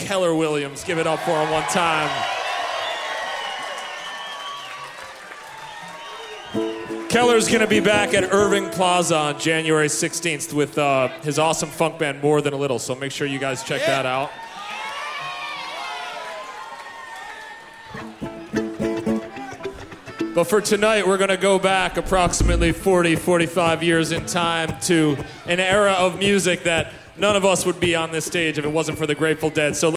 Keller Williams. Give it up for him one time. Keller's going to be back at Irving Plaza on January 16th with his awesome funk band, More Than a Little, so make sure you guys check that out. But for tonight, we're going to go back approximately 40, 45 years in time to an era of music that none of us would be on this stage if it wasn't for the Grateful Dead. So